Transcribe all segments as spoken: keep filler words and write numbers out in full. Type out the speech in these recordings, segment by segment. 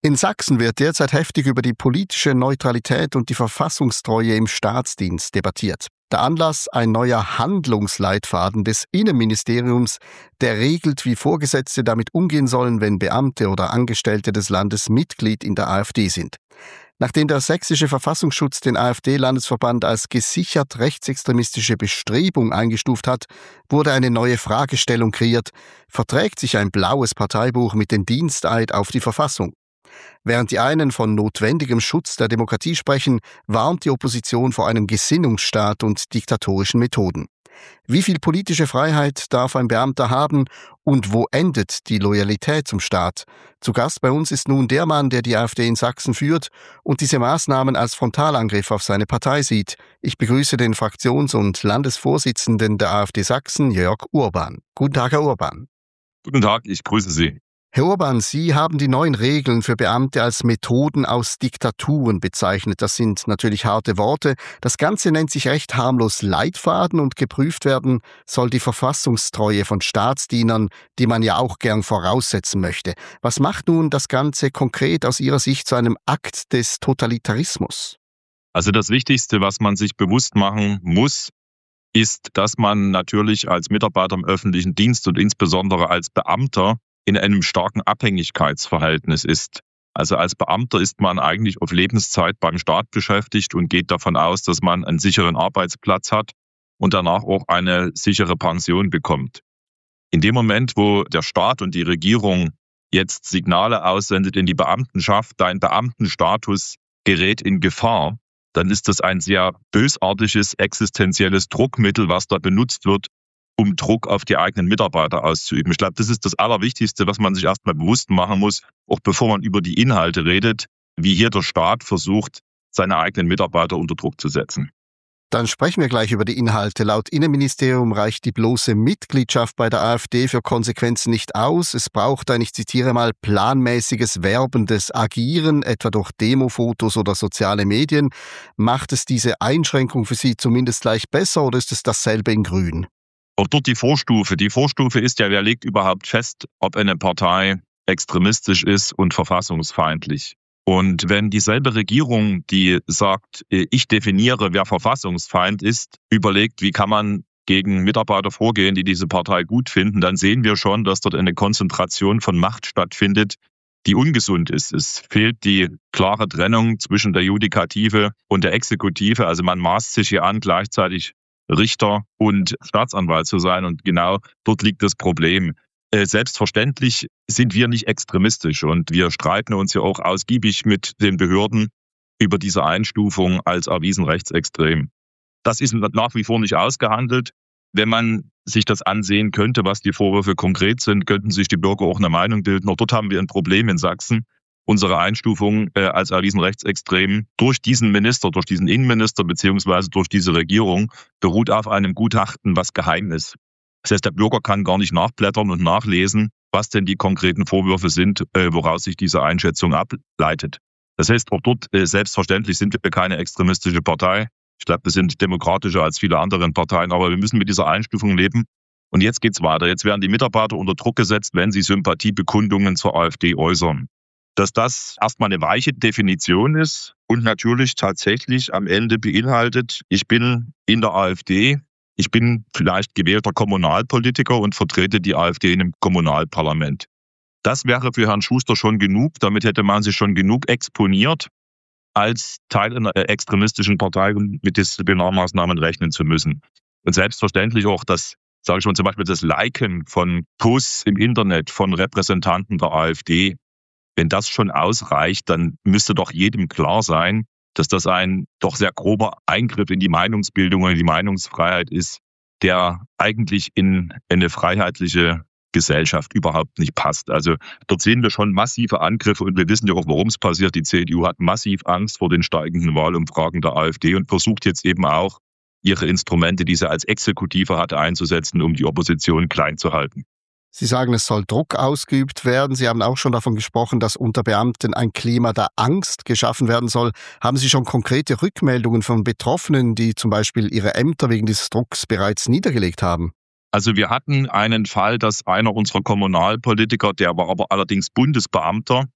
In Sachsen wird derzeit heftig über die politische Neutralität und die Verfassungstreue im Staatsdienst debattiert. Der Anlass: ein neuer Handlungsleitfaden des Innenministeriums, der regelt, wie Vorgesetzte damit umgehen sollen, wenn Beamte oder Angestellte des Landes Mitglied in der AfD sind. Nachdem der sächsische Verfassungsschutz den AfD-Landesverband als gesichert rechtsextremistische Bestrebung eingestuft hat, wurde eine neue Fragestellung kreiert: Verträgt sich ein blaues Parteibuch mit dem Diensteid auf die Verfassung? Während die einen von notwendigem Schutz der Demokratie sprechen, warnt die Opposition vor einem Gesinnungsstaat und diktatorischen Methoden. Wie viel politische Freiheit darf ein Beamter haben und wo endet die Loyalität zum Staat? Zu Gast bei uns ist nun der Mann, der die AfD in Sachsen führt und diese Maßnahmen als Frontalangriff auf seine Partei sieht. Ich begrüße den Fraktions- und Landesvorsitzenden der AfD Sachsen, Jörg Urban. Guten Tag, Herr Urban. Guten Tag, ich grüße Sie. Herr Urban, Sie haben die neuen Regeln für Beamte als Methoden aus Diktaturen bezeichnet. Das sind natürlich harte Worte. Das Ganze nennt sich recht harmlos Leitfaden und geprüft werden soll die Verfassungstreue von Staatsdienern, die man ja auch gern voraussetzen möchte. Was macht nun das Ganze konkret aus Ihrer Sicht zu einem Akt des Totalitarismus? Also das Wichtigste, was man sich bewusst machen muss, ist, dass man natürlich als Mitarbeiter im öffentlichen Dienst und insbesondere als Beamter in einem starken Abhängigkeitsverhältnis ist. Also als Beamter ist man eigentlich auf Lebenszeit beim Staat beschäftigt und geht davon aus, dass man einen sicheren Arbeitsplatz hat und danach auch eine sichere Pension bekommt. In dem Moment, wo der Staat und die Regierung jetzt Signale aussendet in die Beamtenschaft, dein Beamtenstatus gerät in Gefahr, dann ist das ein sehr bösartiges, existenzielles Druckmittel, was da benutzt wird, um Druck auf die eigenen Mitarbeiter auszuüben. Ich glaube, das ist das Allerwichtigste, was man sich erstmal bewusst machen muss, auch bevor man über die Inhalte redet, wie hier der Staat versucht, seine eigenen Mitarbeiter unter Druck zu setzen. Dann sprechen wir gleich über die Inhalte. Laut Innenministerium reicht die bloße Mitgliedschaft bei der AfD für Konsequenzen nicht aus. Es braucht ein, ich zitiere mal, planmäßiges werbendes Agieren, etwa durch Demofotos oder soziale Medien. Macht es diese Einschränkung für Sie zumindest gleich besser oder ist es dasselbe in Grün? Auch dort die Vorstufe. Die Vorstufe ist ja, wer legt überhaupt fest, ob eine Partei extremistisch ist und verfassungsfeindlich. Und wenn dieselbe Regierung, die sagt, ich definiere, wer verfassungsfeind ist, überlegt, wie kann man gegen Mitarbeiter vorgehen, die diese Partei gut finden, dann sehen wir schon, dass dort eine Konzentration von Macht stattfindet, die ungesund ist. Es fehlt die klare Trennung zwischen der Judikative und der Exekutive. Also man maßt sich hier an, gleichzeitig Richter und Staatsanwalt zu sein. Und genau dort liegt das Problem. Selbstverständlich sind wir nicht extremistisch und wir streiten uns ja auch ausgiebig mit den Behörden über diese Einstufung als erwiesen rechtsextrem. Das ist nach wie vor nicht ausgehandelt. Wenn man sich das ansehen könnte, was die Vorwürfe konkret sind, könnten sich die Bürger auch eine Meinung bilden. Auch dort haben wir ein Problem in Sachsen. Unsere Einstufung äh, als erwiesen rechtsextrem durch diesen Minister, durch diesen Innenminister beziehungsweise durch diese Regierung beruht auf einem Gutachten, was geheim ist. Das heißt, der Bürger kann gar nicht nachblättern und nachlesen, was denn die konkreten Vorwürfe sind, äh, woraus sich diese Einschätzung ableitet. Das heißt, auch dort äh, selbstverständlich sind wir keine extremistische Partei. Ich glaube, wir sind demokratischer als viele andere Parteien, aber wir müssen mit dieser Einstufung leben. Und jetzt geht's weiter. Jetzt werden die Mitarbeiter unter Druck gesetzt, wenn sie Sympathiebekundungen zur AfD äußern. Dass das erstmal eine weiche Definition ist und natürlich tatsächlich am Ende beinhaltet, ich bin in der AfD, ich bin vielleicht gewählter Kommunalpolitiker und vertrete die AfD in einem Kommunalparlament. Das wäre für Herrn Schuster schon genug, damit hätte man sich schon genug exponiert, als Teil einer extremistischen Partei mit Disziplinarmaßnahmen rechnen zu müssen. Und selbstverständlich auch das, sage ich schon, zum Beispiel das Liken von Posts im Internet von Repräsentanten der AfD. Wenn das schon ausreicht, dann müsste doch jedem klar sein, dass das ein doch sehr grober Eingriff in die Meinungsbildung und in die Meinungsfreiheit ist, der eigentlich in eine freiheitliche Gesellschaft überhaupt nicht passt. Also dort sehen wir schon massive Angriffe und wir wissen ja auch, warum es passiert. Die C D U hat massiv Angst vor den steigenden Wahlumfragen der AfD und versucht jetzt eben auch, ihre Instrumente, die sie als Exekutive hatte, einzusetzen, um die Opposition klein zu halten. Sie sagen, es soll Druck ausgeübt werden. Sie haben auch schon davon gesprochen, dass unter Beamten ein Klima der Angst geschaffen werden soll. Haben Sie schon konkrete Rückmeldungen von Betroffenen, die zum Beispiel ihre Ämter wegen dieses Drucks bereits niedergelegt haben? Also wir hatten einen Fall, dass einer unserer Kommunalpolitiker, der war aber allerdings Bundesbeamter,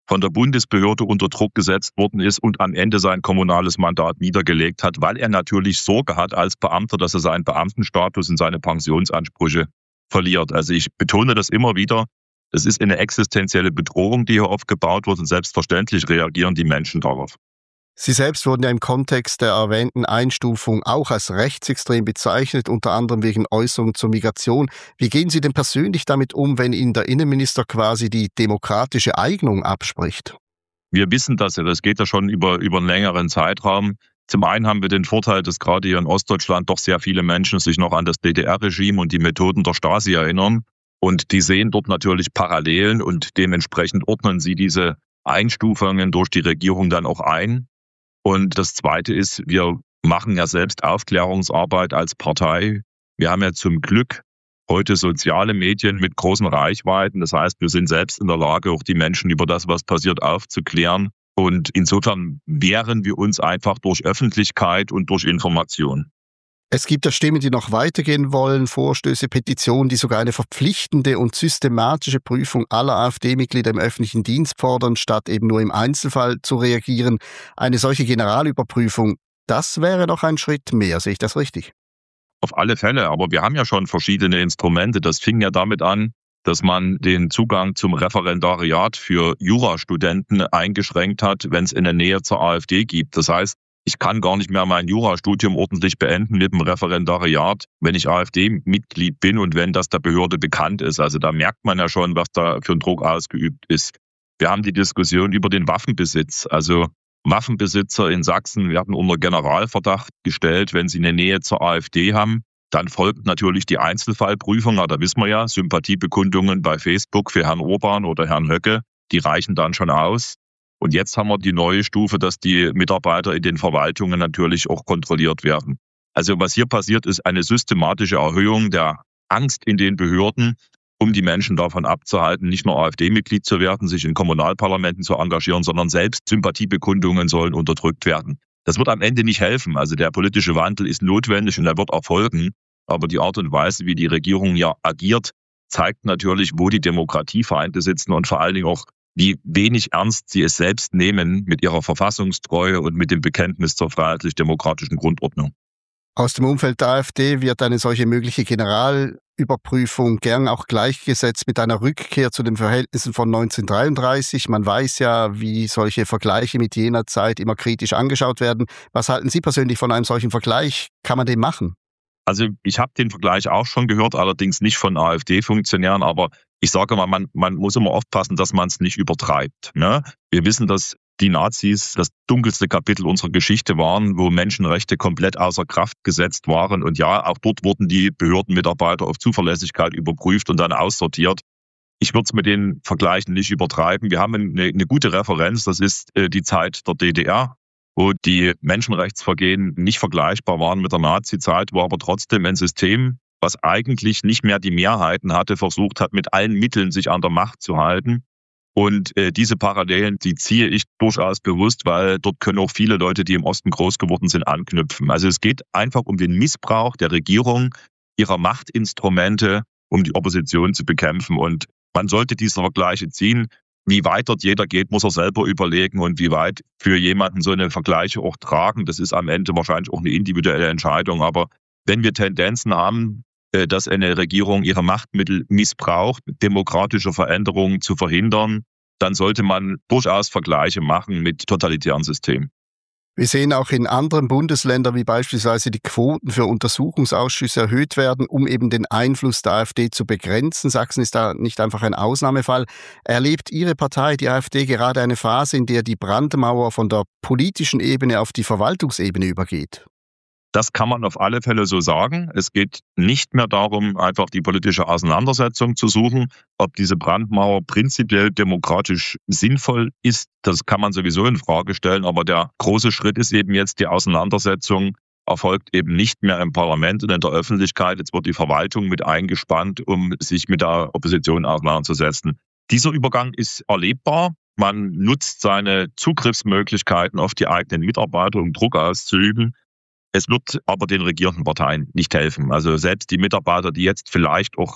von der Bundesbehörde unter Druck gesetzt worden ist und am Ende sein kommunales Mandat niedergelegt hat, weil er natürlich Sorge hat als Beamter, dass er seinen Beamtenstatus und seine Pensionsansprüche verliert. Also ich betone das immer wieder, es ist eine existenzielle Bedrohung, die hier aufgebaut wird und selbstverständlich reagieren die Menschen darauf. Sie selbst wurden ja im Kontext der erwähnten Einstufung auch als rechtsextrem bezeichnet, unter anderem wegen Äußerungen zur Migration. Wie gehen Sie denn persönlich damit um, wenn Ihnen der Innenminister quasi die demokratische Eignung abspricht? Wir wissen das ja, das geht ja schon über, über einen längeren Zeitraum. Zum einen haben wir den Vorteil, dass gerade hier in Ostdeutschland doch sehr viele Menschen sich noch an das D D R-Regime und die Methoden der Stasi erinnern. Und die sehen dort natürlich Parallelen und dementsprechend ordnen sie diese Einstufungen durch die Regierung dann auch ein. Und das Zweite ist, wir machen ja selbst Aufklärungsarbeit als Partei. Wir haben ja zum Glück heute soziale Medien mit großen Reichweiten. Das heißt, wir sind selbst in der Lage, auch die Menschen über das, was passiert, aufzuklären. Und insofern wehren wir uns einfach durch Öffentlichkeit und durch Information. Es gibt ja Stimmen, die noch weitergehen wollen, Vorstöße, Petitionen, die sogar eine verpflichtende und systematische Prüfung aller AfD-Mitglieder im öffentlichen Dienst fordern, statt eben nur im Einzelfall zu reagieren. Eine solche Generalüberprüfung, das wäre noch ein Schritt mehr, sehe ich das richtig? Auf alle Fälle, aber wir haben ja schon verschiedene Instrumente. Das fing ja damit an, dass man den Zugang zum Referendariat für Jurastudenten eingeschränkt hat, wenn es in der Nähe zur AfD gibt. Das heißt, ich kann gar nicht mehr mein Jurastudium ordentlich beenden mit dem Referendariat, wenn ich AfD-Mitglied bin und wenn das der Behörde bekannt ist. Also da merkt man ja schon, was da für ein Druck ausgeübt ist. Wir haben die Diskussion über den Waffenbesitz. Also Waffenbesitzer in Sachsen werden unter Generalverdacht gestellt, wenn sie eine Nähe zur AfD haben. Dann folgt natürlich die Einzelfallprüfung. Ja, da wissen wir ja, Sympathiebekundungen bei Facebook für Herrn Orban oder Herrn Höcke, die reichen dann schon aus. Und jetzt haben wir die neue Stufe, dass die Mitarbeiter in den Verwaltungen natürlich auch kontrolliert werden. Also was hier passiert, ist eine systematische Erhöhung der Angst in den Behörden, um die Menschen davon abzuhalten, nicht nur AfD-Mitglied zu werden, sich in Kommunalparlamenten zu engagieren, sondern selbst Sympathiebekundungen sollen unterdrückt werden. Das wird am Ende nicht helfen. Also der politische Wandel ist notwendig und er wird erfolgen. Aber die Art und Weise, wie die Regierung ja agiert, zeigt natürlich, wo die Demokratiefeinde sitzen und vor allen Dingen auch, wie wenig ernst sie es selbst nehmen mit ihrer Verfassungstreue und mit dem Bekenntnis zur freiheitlich-demokratischen Grundordnung. Aus dem Umfeld der AfD wird eine solche mögliche Generalüberprüfung gern auch gleichgesetzt mit einer Rückkehr zu den Verhältnissen von neunzehnhundertdreiunddreißig. Man weiß ja, wie solche Vergleiche mit jener Zeit immer kritisch angeschaut werden. Was halten Sie persönlich von einem solchen Vergleich? Kann man den machen? Also ich habe den Vergleich auch schon gehört, allerdings nicht von AfD-Funktionären, aber ich sage mal, man, man muss immer aufpassen, dass man es nicht übertreibt. Ne? Wir wissen, dass die Nazis das dunkelste Kapitel unserer Geschichte waren, wo Menschenrechte komplett außer Kraft gesetzt waren. Und ja, auch dort wurden die Behördenmitarbeiter auf Zuverlässigkeit überprüft und dann aussortiert. Ich würde es mit den Vergleichen nicht übertreiben. Wir haben eine, eine gute Referenz, das ist äh, die Zeit der D D R, wo die Menschenrechtsvergehen nicht vergleichbar waren mit der Nazi-Zeit, wo aber trotzdem ein System, was eigentlich nicht mehr die Mehrheiten hatte, versucht hat, mit allen Mitteln sich an der Macht zu halten. Und äh, diese Parallelen, die ziehe ich durchaus bewusst, weil dort können auch viele Leute, die im Osten groß geworden sind, anknüpfen. Also es geht einfach um den Missbrauch der Regierung, ihrer Machtinstrumente, um die Opposition zu bekämpfen. Und man sollte diese Vergleiche ziehen. Wie weit dort jeder geht, muss er selber überlegen und wie weit für jemanden so eine Vergleiche auch tragen. Das ist am Ende wahrscheinlich auch eine individuelle Entscheidung. Aber wenn wir Tendenzen haben, dass eine Regierung ihre Machtmittel missbraucht, demokratische Veränderungen zu verhindern, dann sollte man durchaus Vergleiche machen mit totalitären Systemen. Wir sehen auch in anderen Bundesländern, wie beispielsweise die Quoten für Untersuchungsausschüsse erhöht werden, um eben den Einfluss der AfD zu begrenzen. Sachsen ist da nicht einfach ein Ausnahmefall. Erlebt Ihre Partei, die AfD, gerade eine Phase, in der die Brandmauer von der politischen Ebene auf die Verwaltungsebene übergeht? Das kann man auf alle Fälle so sagen. Es geht nicht mehr darum, einfach die politische Auseinandersetzung zu suchen. Ob diese Brandmauer prinzipiell demokratisch sinnvoll ist, das kann man sowieso in Frage stellen. Aber der große Schritt ist eben jetzt, die Auseinandersetzung erfolgt eben nicht mehr im Parlament und in der Öffentlichkeit. Jetzt wird die Verwaltung mit eingespannt, um sich mit der Opposition auseinanderzusetzen. Dieser Übergang ist erlebbar. Man nutzt seine Zugriffsmöglichkeiten auf die eigenen Mitarbeiter, um Druck auszuüben. Es wird aber den regierenden Parteien nicht helfen. Also selbst die Mitarbeiter, die jetzt vielleicht auch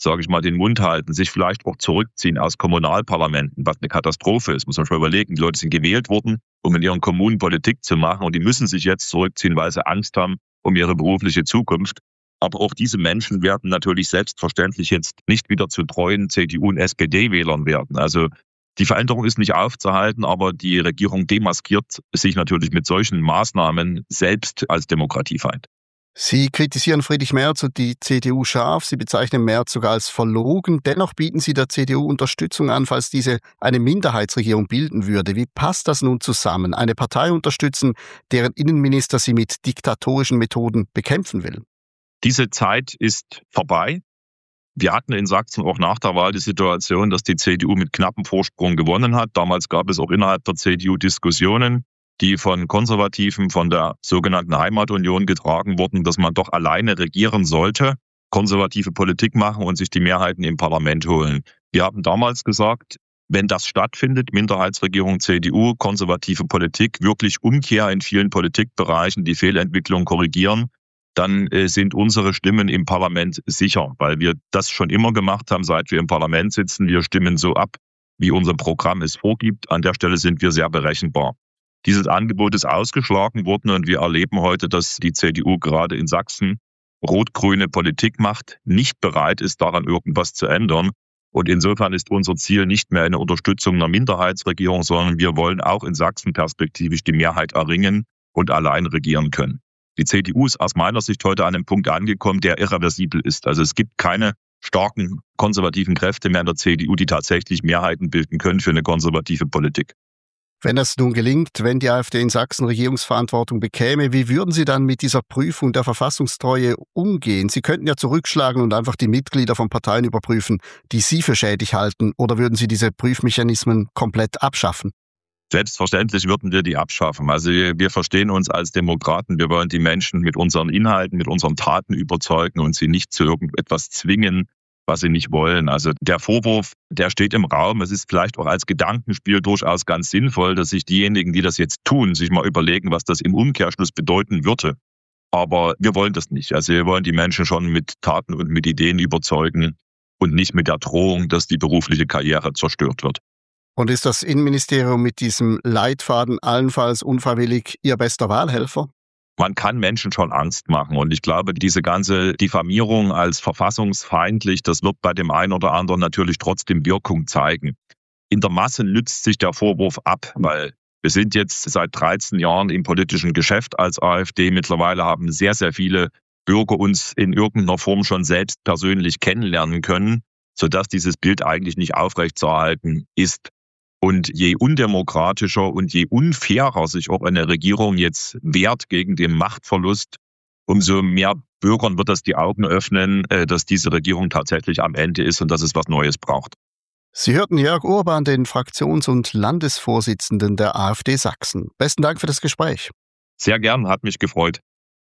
sage ich mal, den Mund halten, sich vielleicht auch zurückziehen aus Kommunalparlamenten, was eine Katastrophe ist. Muss man schon mal überlegen. Die Leute sind gewählt worden, um in ihren Kommunen Politik zu machen und die müssen sich jetzt zurückziehen, weil sie Angst haben um ihre berufliche Zukunft. Aber auch diese Menschen werden natürlich selbstverständlich jetzt nicht wieder zu treuen C D U- und S P D-Wählern werden. Also die Veränderung ist nicht aufzuhalten, aber die Regierung demaskiert sich natürlich mit solchen Maßnahmen selbst als Demokratiefeind. Sie kritisieren Friedrich Merz und die C D U scharf. Sie bezeichnen Merz sogar als verlogen. Dennoch bieten Sie der C D U Unterstützung an, falls diese eine Minderheitsregierung bilden würde. Wie passt das nun zusammen? Eine Partei unterstützen, deren Innenminister sie mit diktatorischen Methoden bekämpfen will? Diese Zeit ist vorbei. Wir hatten in Sachsen auch nach der Wahl die Situation, dass die C D U mit knappem Vorsprung gewonnen hat. Damals gab es auch innerhalb der C D U Diskussionen, die von Konservativen, von der sogenannten Heimatunion getragen wurden, dass man doch alleine regieren sollte, konservative Politik machen und sich die Mehrheiten im Parlament holen. Wir haben damals gesagt, wenn das stattfindet, Minderheitsregierung C D U, konservative Politik, wirklich Umkehr in vielen Politikbereichen, die Fehlentwicklung korrigieren, dann äh, sind unsere Stimmen im Parlament sicher, weil wir das schon immer gemacht haben, seit wir im Parlament sitzen. Wir stimmen so ab, wie unser Programm es vorgibt. An der Stelle sind wir sehr berechenbar. Dieses Angebot ist ausgeschlagen worden und wir erleben heute, dass die C D U gerade in Sachsen rot-grüne Politik macht, nicht bereit ist, daran irgendwas zu ändern. Und insofern ist unser Ziel nicht mehr eine Unterstützung einer Minderheitsregierung, sondern wir wollen auch in Sachsen perspektivisch die Mehrheit erringen und allein regieren können. Die C D U ist aus meiner Sicht heute an einem Punkt angekommen, der irreversibel ist. Also es gibt keine starken konservativen Kräfte mehr in der C D U, die tatsächlich Mehrheiten bilden können für eine konservative Politik. Wenn das nun gelingt, wenn die AfD in Sachsen Regierungsverantwortung bekäme, wie würden Sie dann mit dieser Prüfung der Verfassungstreue umgehen? Sie könnten ja zurückschlagen und einfach die Mitglieder von Parteien überprüfen, die Sie für schädlich halten, oder würden Sie diese Prüfmechanismen komplett abschaffen? Selbstverständlich würden wir die abschaffen. Also wir verstehen uns als Demokraten. Wir wollen die Menschen mit unseren Inhalten, mit unseren Taten überzeugen und sie nicht zu irgendetwas zwingen, was sie nicht wollen. Also der Vorwurf, der steht im Raum. Es ist vielleicht auch als Gedankenspiel durchaus ganz sinnvoll, dass sich diejenigen, die das jetzt tun, sich mal überlegen, was das im Umkehrschluss bedeuten würde. Aber wir wollen das nicht. Also wir wollen die Menschen schon mit Taten und mit Ideen überzeugen und nicht mit der Drohung, dass die berufliche Karriere zerstört wird. Und ist das Innenministerium mit diesem Leitfaden allenfalls unfreiwillig Ihr bester Wahlhelfer? Man kann Menschen schon Angst machen und ich glaube, diese ganze Diffamierung als verfassungsfeindlich, das wird bei dem einen oder anderen natürlich trotzdem Wirkung zeigen. In der Masse nützt sich der Vorwurf ab, weil wir sind jetzt seit dreizehn Jahren im politischen Geschäft als AfD. Mittlerweile haben sehr, sehr viele Bürger uns in irgendeiner Form schon selbst persönlich kennenlernen können, sodass dieses Bild eigentlich nicht aufrechtzuerhalten ist. Und je undemokratischer und je unfairer sich auch eine Regierung jetzt wehrt gegen den Machtverlust, umso mehr Bürgern wird das die Augen öffnen, dass diese Regierung tatsächlich am Ende ist und dass es was Neues braucht. Sie hörten Jörg Urban, den Fraktions- und Landesvorsitzenden der AfD Sachsen. Besten Dank für das Gespräch. Sehr gern, hat mich gefreut.